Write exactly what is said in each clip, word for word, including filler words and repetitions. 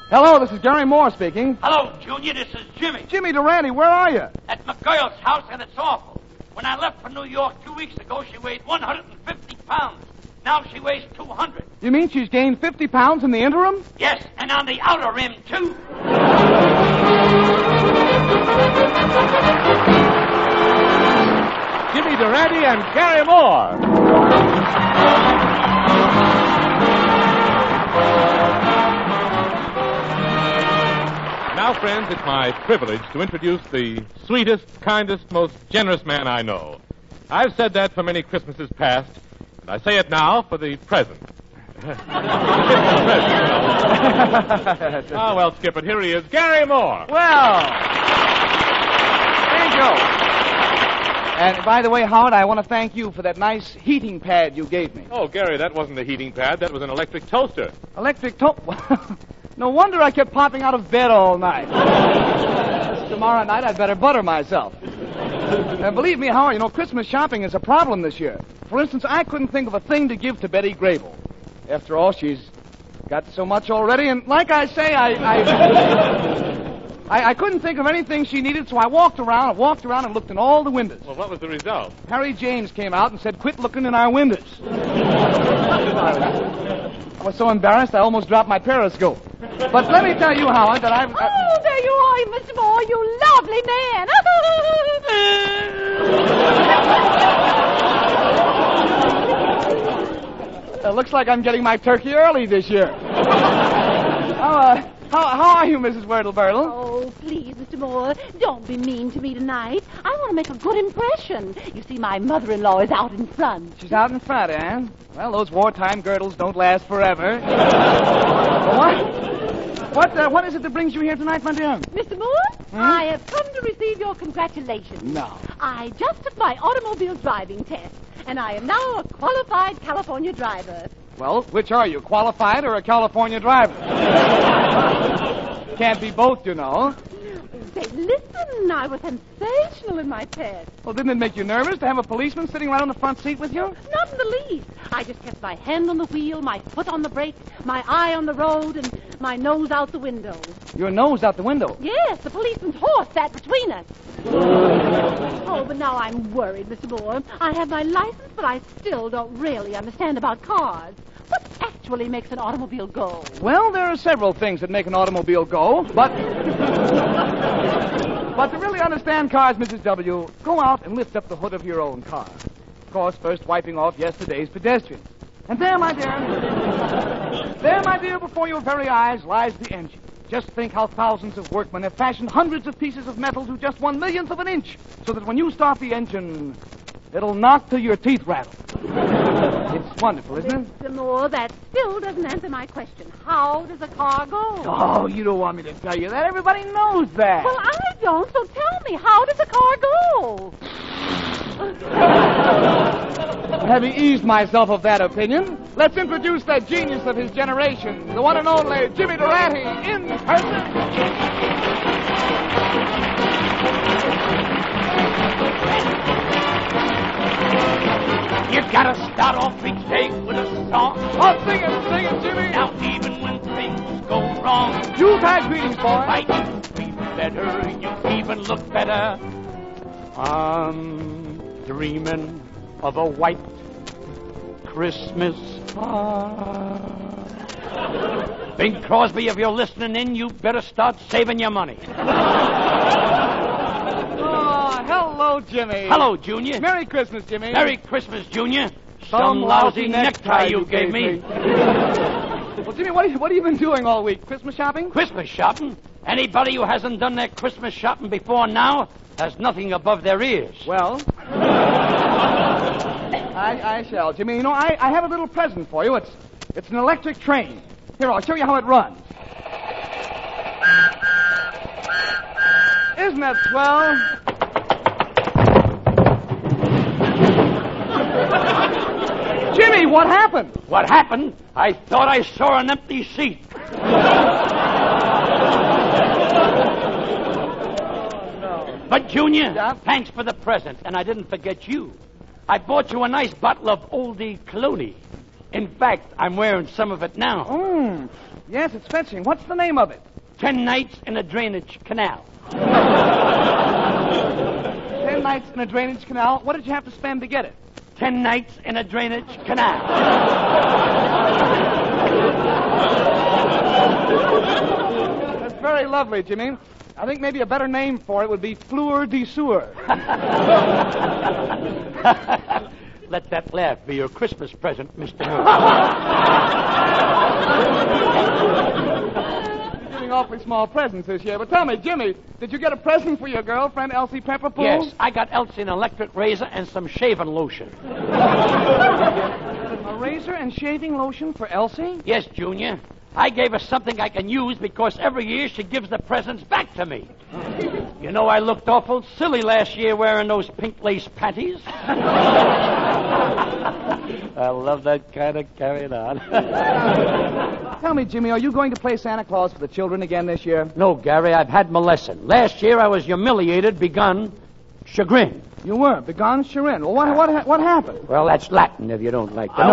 Hello, this is Gary Moore speaking. Hello, Junior. This is Jimmy. Jimmy Durante, where are you? At McGirl's house, and it's awful. When I left for New York two weeks ago, she weighed one hundred fifty pounds. Now she weighs two hundred. You mean she's gained fifty pounds in the interim? Yes, and on the outer rim, too. Jimmy Durante and Gary Moore. Now, friends, it's my privilege to introduce the sweetest, kindest, most generous man I know. I've said that for many Christmases past, and I say it now for the present. Ah, well, Skip it. Here he is, Gary Moore. Well, thank you. And by the way, Howard, I want to thank you for that nice heating pad you gave me. Oh, Gary, that wasn't a heating pad. That was an electric toaster. Electric to... No wonder I kept popping out of bed all night. Tomorrow night I'd better butter myself. And believe me, Howard, you know, Christmas shopping is a problem this year. For instance, I couldn't think of a thing to give to Betty Grable. After all, she's got so much already, and like I say, I... I... I, I couldn't think of anything she needed, so I walked around and walked around and looked in all the windows. Well, what was the result? Harry James came out and said, "Quit looking in our windows." I was so embarrassed I almost dropped my periscope. But let me tell you, Howard, that I've... Uh... Oh, there you are, Mister Moore, you lovely man. It looks like I'm getting my turkey early this year. How, uh, how, how are you, Missus Wordle-Birdle? Oh, please, Mister Moore, don't be mean to me tonight. I want to make a good impression. You see, my mother-in-law is out in front. She's out in front, eh? Well, those wartime girdles don't last forever. What? What, uh, what is it that brings you here tonight, my dear? Mister Moore, hmm? I have come to receive your congratulations. No. I just took my automobile driving test, and I am now a qualified California driver. Well, which are you, qualified or a California driver? Can't be both, you know. Say, listen, I was sensational in my test. Well, didn't it make you nervous to have a policeman sitting right on the front seat with you? Not in the least. I just kept my hand on the wheel, my foot on the brake, my eye on the road, and my nose out the window. Your nose out the window? Yes, the policeman's horse sat between us. Oh, but now I'm worried, Mister Moore. I have my license, but I still don't really understand about cars. What actually makes an automobile go? Well, there are several things that make an automobile go, but... but to really understand cars, Missus W., go out and lift up the hood of your own car. Of course, first wiping off yesterday's pedestrians. And there, my dear, there, my dear, before your very eyes lies the engine. Just think how thousands of workmen have fashioned hundreds of pieces of metal to just one millionth of an inch, so that when you start the engine, it'll knock till your teeth rattle. It's wonderful, isn't it? Mister Moore, that still doesn't answer my question. How does a car go? Oh, you don't want me to tell you that. Everybody knows that. Well, I don't, so tell me, how does a car go? Having eased myself of that opinion, let's introduce that genius of his generation, the one and only Jimmy Durante, in person. You gotta start off each day with a song. Oh, sing it, sing it, Jimmy. Now, even when things go wrong, Yuletide greetings, boy. Right, you feel better, you even look better. I'm dreaming of a white Christmas. Ah. Bing Crosby, if you're listening in, you better start saving your money. Oh, hello, Jimmy. Hello, Junior. Merry Christmas, Jimmy. Merry Christmas, Junior. Some, Some lousy necktie you gave me. Well, Jimmy, what, what have you been doing all week? Christmas shopping? Christmas shopping? Anybody who hasn't done their Christmas shopping before now has nothing above their ears. Well, I, I shall, Jimmy. You know, I, I have a little present for you. It's it's an electric train. Here, I'll show you how it runs. Isn't that swell? Jimmy, what happened? What happened? I thought I saw an empty seat. But, Junior, yeah? Thanks for the present, and I didn't forget you. I bought you a nice bottle of Oldie Clooney. In fact, I'm wearing some of it now. Mm. Yes, it's fetching. What's the name of it? Ten nights in a drainage canal. Ten nights in a drainage canal. What did you have to spend to get it? Ten nights in a drainage canal. That's very lovely, Jimmy. I think maybe a better name for it would be Fleur de Sewer. Let that laugh be your Christmas present, Mister Moore. You're giving awfully small presents this year. But tell me, Jimmy, did you get a present for your girlfriend, Elsie Pepperpool? Yes, I got Elsie an electric razor and some shaving lotion. A razor and shaving lotion for Elsie? Yes, Junior. I gave her something I can use because every year she gives the presents back to me. You know, I looked awful silly last year wearing those pink lace panties. I love that kind of carrying on. Tell me, Jimmy, are you going to play Santa Claus for the children again this year? No, Gary, I've had my lesson. Last year I was humiliated, begun, chagrin. You were. Begone chagrin. Well, what, what, what happened? Well, that's Latin if you don't like to know.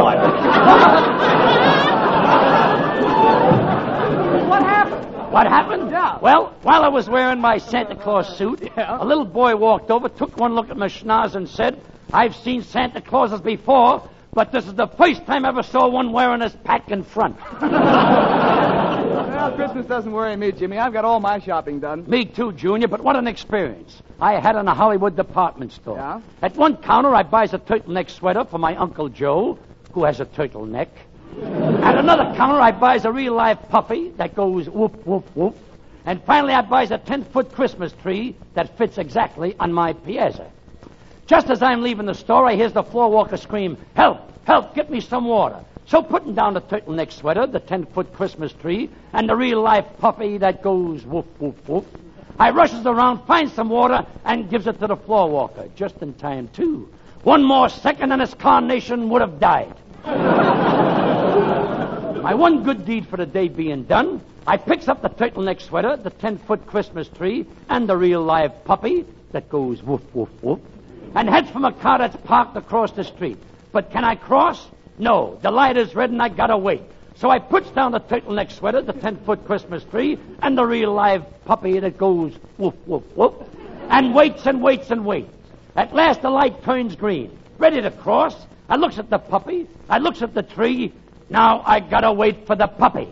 What happened? What happened? Yeah. Well, while I was wearing my Santa Claus suit, Yeah. a little boy walked over, took one look at my schnoz and said, I've seen Santa Clauses before, but this is the first time I ever saw one wearing his pack in front. Well, Christmas doesn't worry me, Jimmy. I've got all my shopping done. Me too, Junior, but what an experience. I had in a Hollywood department store. Yeah? At one counter, I buys a turtleneck sweater for my Uncle Joe, who has a turtleneck. At another counter, I buys a real-life puppy that goes whoop, whoop, whoop. And finally, I buys a ten-foot Christmas tree that fits exactly on my piazza. Just as I'm leaving the store, I hears the floor walker scream, help, help, get me some water. So putting down the turtleneck sweater, the ten-foot Christmas tree, and the real-life puppy that goes whoop, whoop, whoop, I rushes around, finds some water, and gives it to the floor walker. Just in time, too. One more second and his carnation would have died. My one good deed for the day being done, I picks up the turtleneck sweater, the ten-foot Christmas tree, and the real-life puppy that goes woof, woof, woof, and heads from a car that's parked across the street. But can I cross? No. The light is red and I gotta wait. So I puts down the turtleneck sweater, the ten-foot Christmas tree, and the real-life puppy that goes woof, woof, woof, and waits and waits and waits. At last the light turns green. Ready to cross. I looks at the puppy. I looks at the tree. Now I gotta wait for the puppy.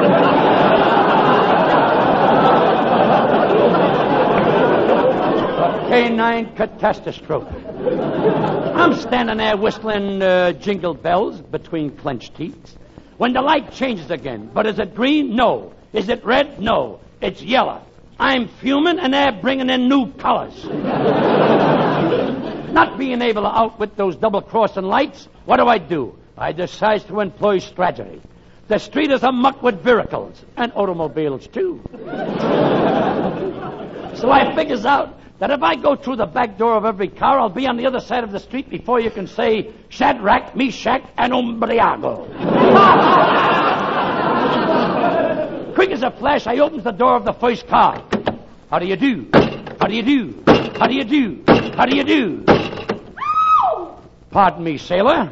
A canine catastrophe. I'm standing there whistling uh, jingle bells between clenched teeth. When the light changes again. But is it green? No. Is it red? No. It's yellow. I'm fuming and they're bringing in new colors. Not being able to outwit those double-crossing lights, what do I do? I decide to employ strategy. The street is amuck with vehicles, and automobiles, too. So I figures out that if I go through the back door of every car, I'll be on the other side of the street before you can say Shadrach, Meshach, and Umbriago. Quick as a flash, I opens the door of the first car. How do you do? How do you do? How do you do? How do you do? Pardon me, sailor.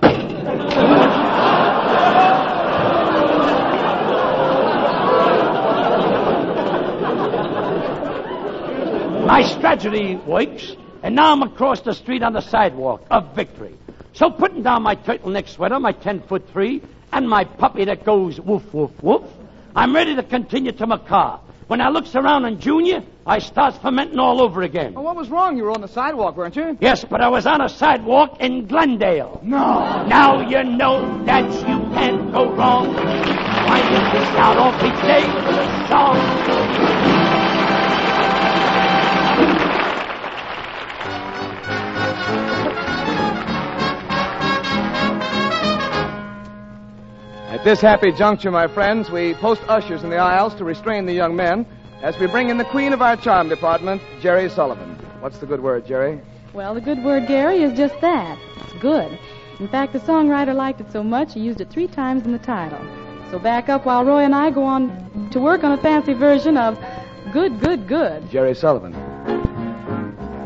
My strategy works, and now I'm across the street on the sidewalk of victory. So putting down my turtleneck sweater, my ten-foot tree, and my puppy that goes woof, woof, woof, I'm ready to continue to my car. When I looks around in Junior, I starts fermenting all over again. Well, what was wrong? You were on the sidewalk, weren't you? Yes, but I was on a sidewalk in Glendale. No. Now you know that you can't go wrong. Why did you shout off each day with a song? At this happy juncture, my friends, we post ushers in the aisles to restrain the young men as we bring in the queen of our charm department, Jerry Sullivan. What's the good word, Jerry? Well, the good word, Gary, is just that. It's good. In fact, the songwriter liked it so much he used it three times in the title. So back up while Roy and I go on to work on a fancy version of Good, Good, Good. Jerry Sullivan.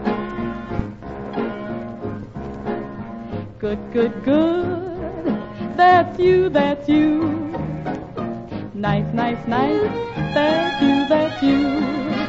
Good, good, good. That's you, that's you. Nice, nice, nice. That's you, that's you.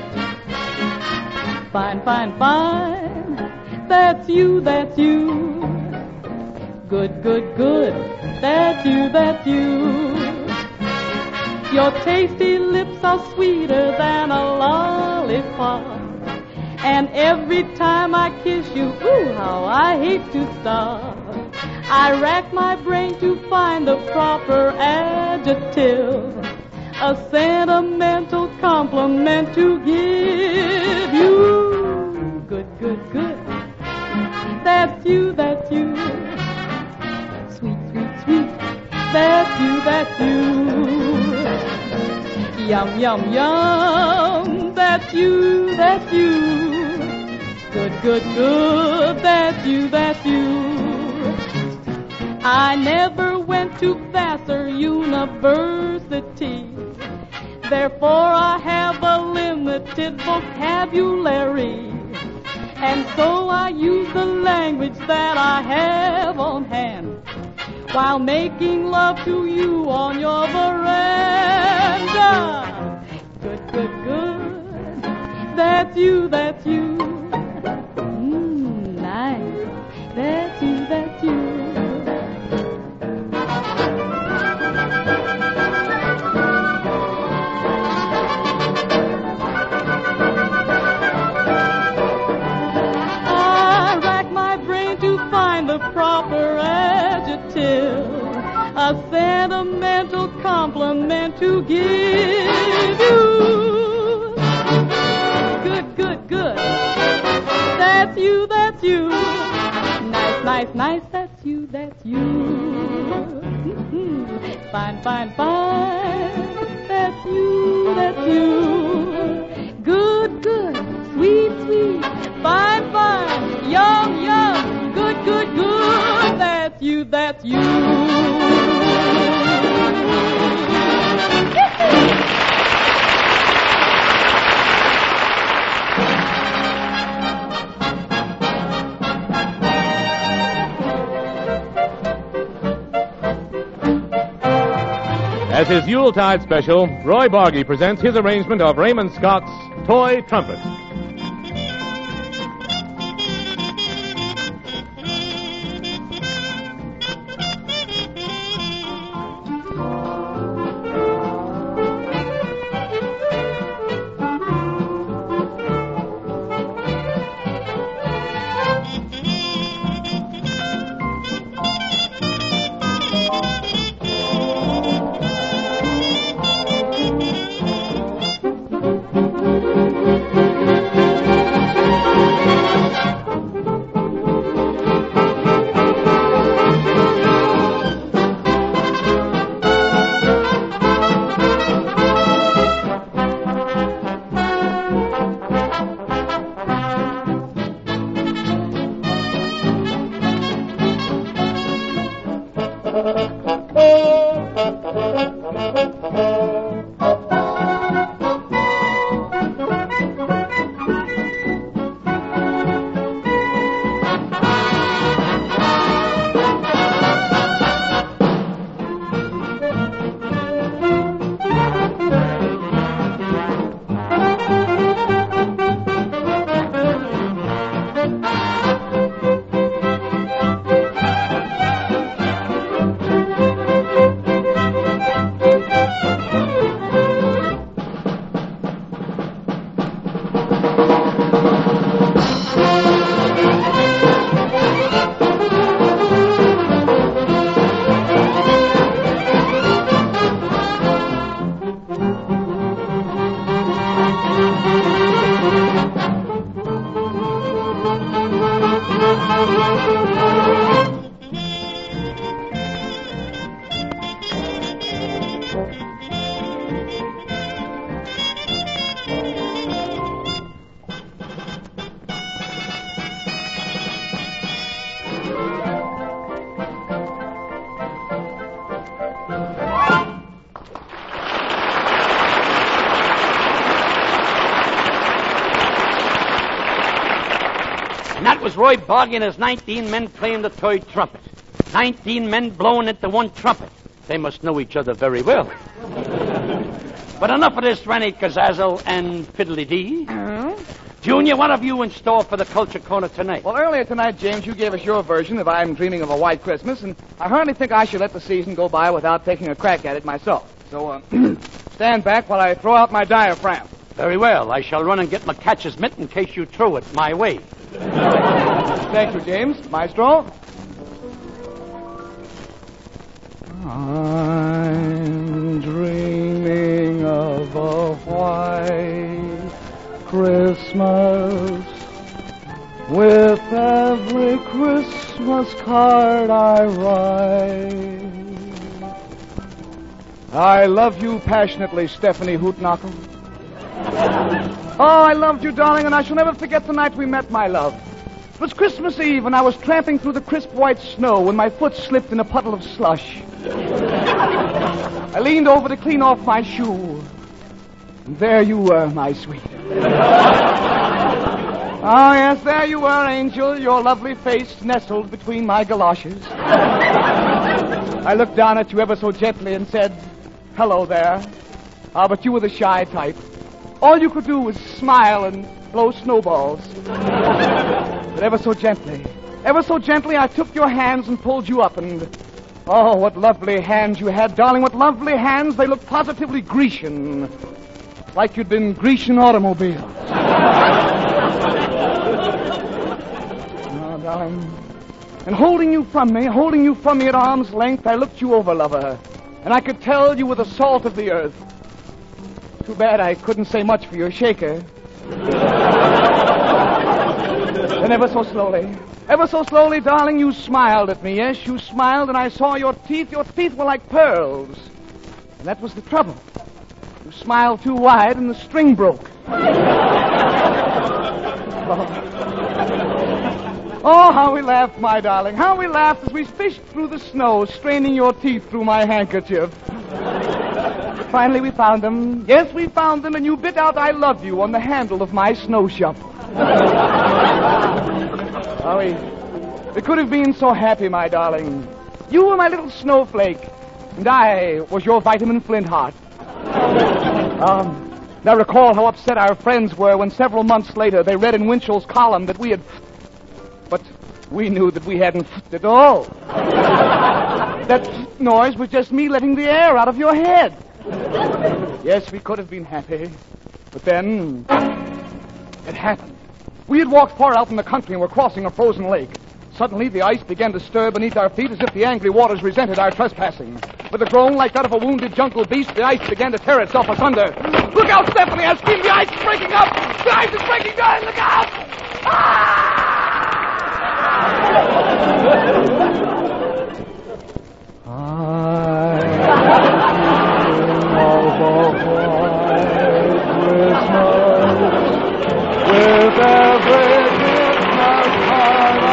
Fine, fine, fine. That's you, that's you. Good, good, good. That's you, that's you. Your tasty lips are sweeter than a lollipop. And every time I kiss you, ooh, how I hate to stop. I rack my brain to find the proper adjective, a sentimental compliment to give you. Good, good, good. That's you, that's you. Sweet, sweet, sweet. That's you, that's you. Yum, yum, yum. That's you, that's you. Good, good, good. That's you, that's you. I never went to Vassar University. Therefore I have a limited vocabulary. And so I use the language that I have on hand while making love to you on your veranda. Good, good, good. That's you, that's you. Mmm, nice. That's you, that's you. Proper adjective, a sentimental compliment to give you. Good, good, good. That's you, that's you. Nice, nice, nice. That's you, that's you. Mm-hmm. Fine, fine, fine. That's you, that's you. Good, good. Sweet, sweet. Fine, fine. Yum, yum. Good, good, good. That's you, that's you. As his Yuletide special, Roy Bargy presents his arrangement of Raymond Scott's Toy Trumpet. And that was Roy Bargy and his nineteen men playing the toy trumpet. Nineteen men blowing into one trumpet. They must know each other very well. But enough of this Rennie Kazazel and Fiddly-Dee. Uh-huh. Junior, what have you in store for the Culture Corner tonight? Well, earlier tonight, James, you gave us your version of I'm Dreaming of a White Christmas, and I hardly think I should let the season go by without taking a crack at it myself. So, uh, stand back while I throw out my diaphragm. Very well. I shall run and get my catcher's mitt in case you throw it my way. Thank you, James. Maestro. I'm dreaming of a white Christmas. With every Christmas card I write. I love you passionately, Stephanie Hootknockle. Oh, I loved you, darling, and I shall never forget the night we met, my love. It was Christmas Eve, and I was tramping through the crisp white snow when my foot slipped in a puddle of slush. I leaned over to clean off my shoe. And there you were, my sweet. Oh, yes, there you were, Angel, your lovely face nestled between my galoshes. I looked down at you ever so gently and said, hello there. Ah, but you were the shy type. All you could do was smile and blow snowballs. But ever so gently, ever so gently, I took your hands and pulled you up, and oh, what lovely hands you had, darling, what lovely hands. They looked positively Grecian, like you'd been Grecian automobiles. Oh, darling. And holding you from me, holding you from me at arm's length, I looked you over, lover, and I could tell you were the salt of the earth. Too bad I couldn't say much for your shaker. Then ever so slowly, ever so slowly, darling, you smiled at me. Yes, you smiled, and I saw your teeth. Your teeth were like pearls. And that was the trouble. You smiled too wide, and the string broke. Oh. Oh, how we laughed, my darling. How we laughed as we fished through the snow, straining your teeth through my handkerchief. Finally, we found them. Yes, we found them, and you bit out I love you on the handle of my snow shovel. Oh, we, we could have been so happy, my darling. You were my little snowflake, and I was your vitamin Flintheart. Um, now recall how upset our friends were when several months later they read in Winchell's column that we had... But we knew that we hadn't at all. That noise was just me letting the air out of your head. Yes, we could have been happy. But then, it happened. We had walked far out in the country and were crossing a frozen lake. Suddenly, the ice began to stir beneath our feet as if the angry waters resented our trespassing. With a groan like that of a wounded jungle beast, the ice began to tear itself asunder. Look out, Stephanie! I screamed, the ice is breaking up! The ice is breaking down! Look out! Ah! With every Christmas card I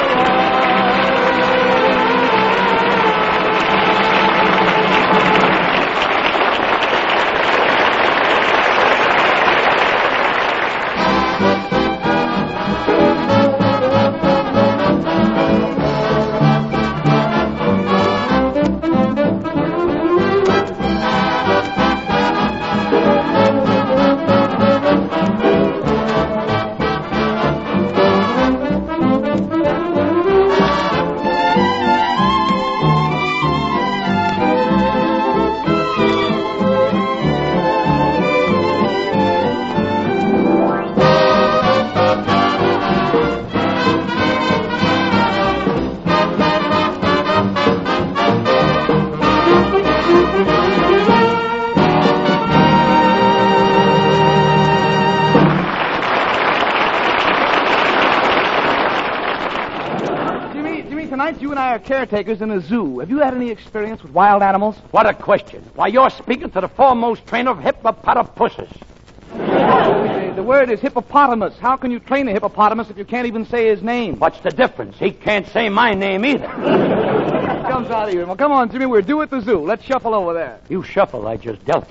You and I are caretakers in a zoo. Have you had any experience with wild animals? What a question. Why, you're speaking to the foremost trainer of hippopotamuses. the, the word is hippopotamus. How can you train a hippopotamus if you can't even say his name? What's the difference? He can't say my name either. Comes out of you. Well, come on, Jimmy. We're due at the zoo. Let's shuffle over there. You shuffle. I just dealt.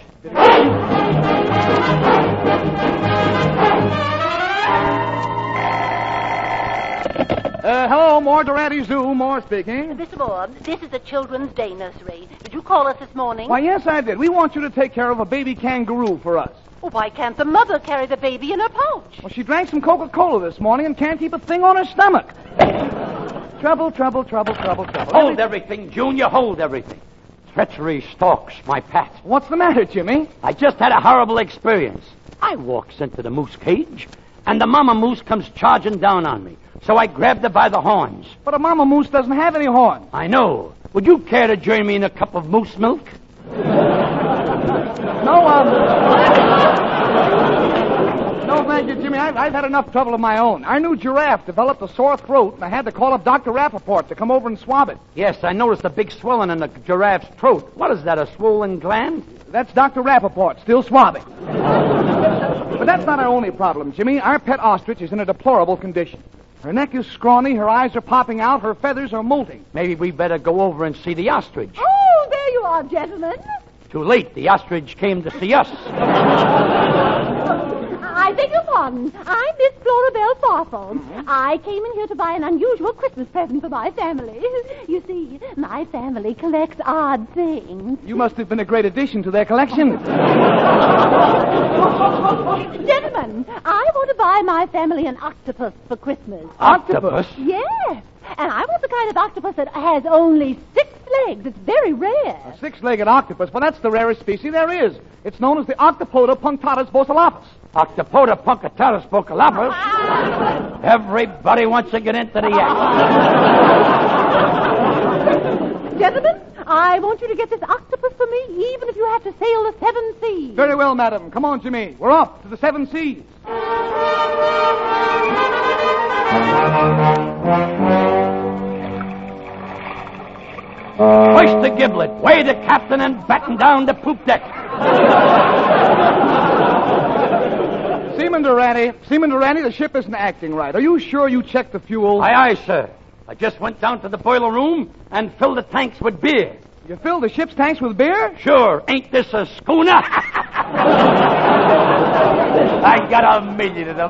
Uh, hello, Moore Durante Zoo. Moore speaking. Mister Moore, this is the Children's Day Nursery. Did you call us this morning? Why, yes, I did. We want you to take care of a baby kangaroo for us. Well, why can't the mother carry the baby in her pouch? Well, she drank some Coca-Cola this morning and can't keep a thing on her stomach. Trouble, trouble, trouble, trouble, trouble. Hold everything, Junior, hold everything. Treachery stalks my path. What's the matter, Jimmy? I just had a horrible experience. I walks into the moose cage, and the mama moose comes charging down on me. So I grabbed her by the horns. But a mama moose doesn't have any horns. I know. Would you care to join me in a cup of moose milk? No, um... No, thank you, Jimmy. I've, I've had enough trouble of my own. Our new giraffe developed a sore throat, and I had to call up Doctor Rappaport to come over and swab it. Yes, I noticed a big swelling in the giraffe's throat. What is that, a swollen gland? That's Doctor Rappaport, still swabbing. But that's not our only problem, Jimmy. Our pet ostrich is in a deplorable condition. Her neck is scrawny, her eyes are popping out, her feathers are molting. Maybe we better go over and see the ostrich. Oh, there you are, gentlemen. Too late. The ostrich came to see us. I beg your pardon. I'm Miss Florabelle Farfel. Mm-hmm. I came in here to buy an unusual Christmas present for my family. You see, my family collects odd things. You must have been a great addition to their collection. Gentlemen, I want to buy my family an octopus for Christmas. Octopus? Yes. And I want the kind of octopus that has only six legs. It's very rare. A six-legged octopus? Well, that's the rarest species there is. It's known as the Octopoda punctatus bosalopus. Octopoda punctatus bosalopus? Everybody wants to get into the act. Gentlemen, I want you to get this octopus for me, even if you have to sail the seven seas. Very well, madam. Come on, Jimmy. We're off to the seven seas. Hoist the giblet, weigh the captain, and batten down the poop deck. Seaman Durante, Seaman Durante, the ship isn't acting right. Are you sure you checked the fuel? Aye, aye, sir. I just went down to the boiler room and filled the tanks with beer. You filled the ship's tanks with beer? Sure. Ain't this a schooner? I got a million of them.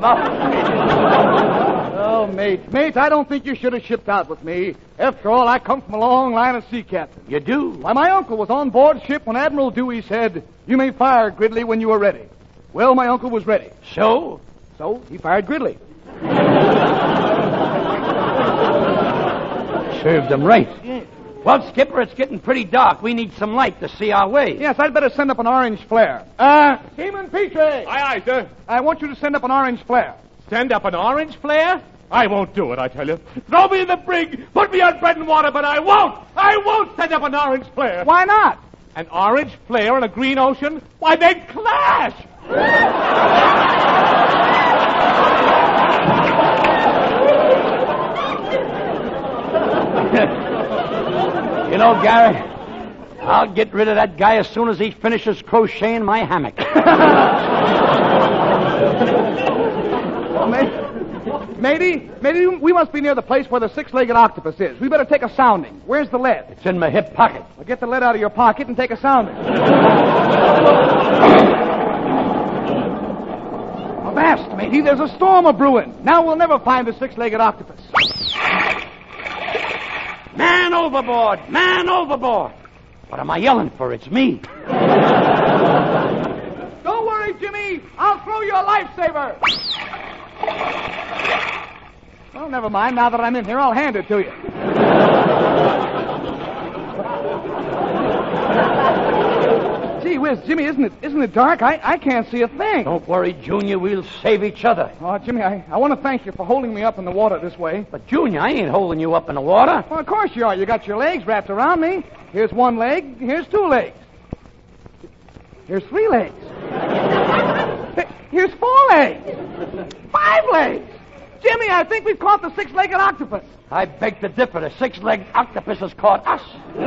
Oh, mate. Mate, I don't think you should have shipped out with me. After all, I come from a long line of sea captains. You do? Why, my uncle was on board ship when Admiral Dewey said, "You may fire Gridley when you are ready." Well, my uncle was ready. So? So, he fired Gridley. Served him right. Yes. Well, Skipper, it's getting pretty dark. We need some light to see our way. Yes, I'd better send up an orange flare. Uh, Seaman Petrie! Aye, aye, sir. I want you to send up an orange flare. Send up an orange flare? I won't do it, I tell you. Throw me in the brig, put me on bread and water, but I won't! I won't send up an orange flare! Why not? An orange flare in a green ocean? Why, they'd clash! You know, Gary, I'll get rid of that guy as soon as he finishes crocheting my hammock. Well, maybe, maybe, maybe we must be near the place where the six-legged octopus is. We better take a sounding. Where's the lead? It's in my hip pocket. Well, get the lead out of your pocket and take a sounding. Avast, matey, there's a storm a-brewing. Now we'll never find the six-legged octopus. Man overboard! Man overboard! What am I yelling for? It's me. Don't worry, Jimmy. I'll throw you a lifesaver. Well, never mind. Now that I'm in here, I'll hand it to you. Gee whiz, Jimmy, isn't it isn't it dark? I, I can't see a thing. Don't worry, Junior. We'll save each other. Oh, Jimmy, I, I want to thank you for holding me up in the water this way. But, Junior, I ain't holding you up in the water. Well, of course you are. You got your legs wrapped around me. Here's one leg. Here's two legs. Here's three legs. Here's four legs. Five legs. Jimmy, I think we've caught the six-legged octopus. I beg to differ. The six-legged octopus has caught us.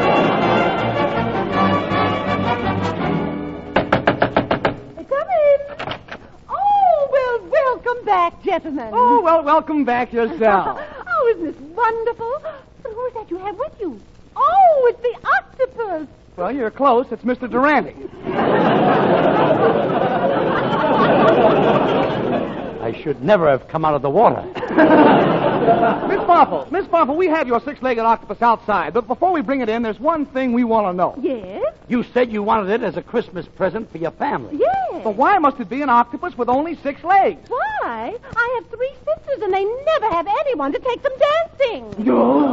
Welcome back, gentlemen. Oh, well, welcome back yourself. Oh, isn't this wonderful? But who is that you have with you? Oh, it's the octopus. Well, you're close. It's Mister Durante. I should never have come out of the water. Miss Marple, Miss Marple, we have your six-legged octopus outside, but before we bring it in, there's one thing we want to know. Yes? You said you wanted it as a Christmas present for your family. Yes. But why must it be an octopus with only six legs? Why? I have three sisters, and they never have anyone to take them dancing.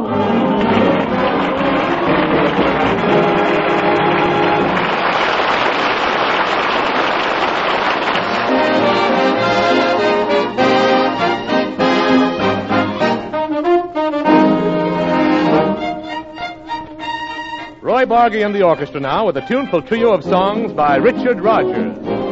Roy Bargy and the orchestra now with a tuneful trio of songs by Richard Rogers.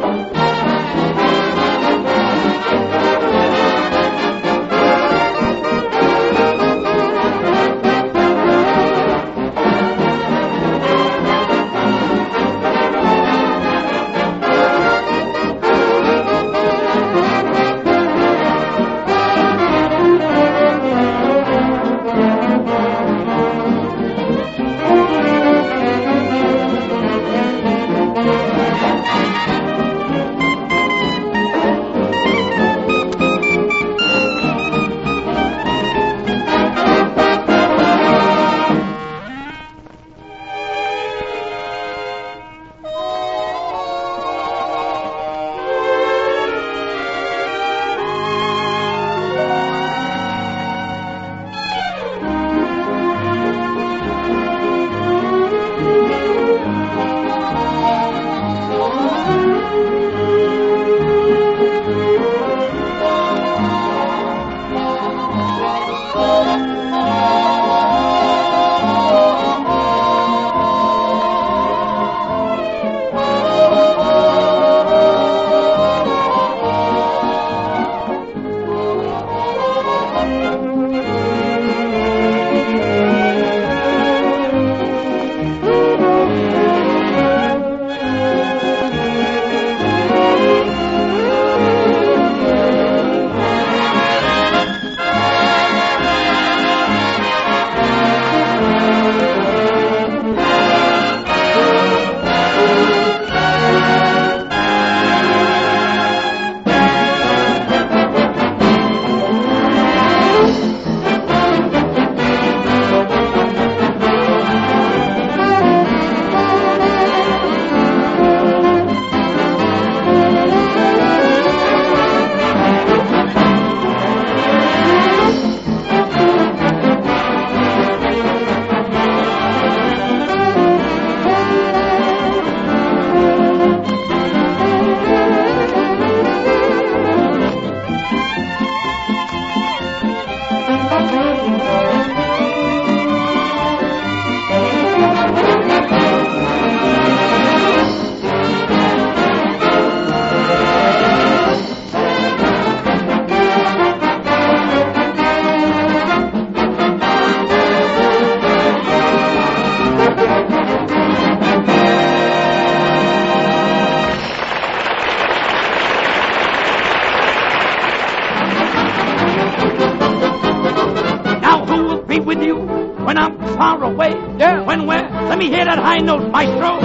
far away. Yeah. When where? Let me hear that high note, maestro.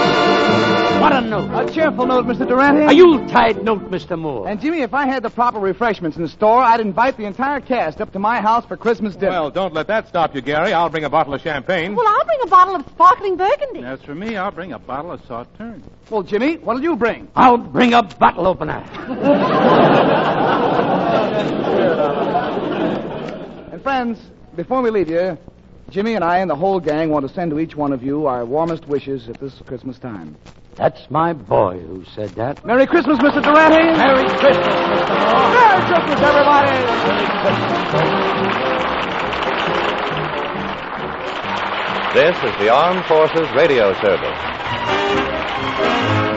What a note. A cheerful note, Mister Durante. A Yuletide note, Mister Moore. And, Jimmy, if I had the proper refreshments in the store, I'd invite the entire cast up to my house for Christmas dinner. Well, don't let that stop you, Gary. I'll bring a bottle of champagne. Well, I'll bring a bottle of sparkling burgundy. As for me, I'll bring a bottle of Sauterne. Well, Jimmy, what'll you bring? I'll bring a bottle opener. And, friends, before we leave you, Jimmy and I and the whole gang want to send to each one of you our warmest wishes at this Christmas time. That's my boy who said that. Merry Christmas, Mister Durante. Merry Christmas, Mister Moore. Merry Christmas, everybody. Merry Christmas. This is the Armed Forces Radio Service.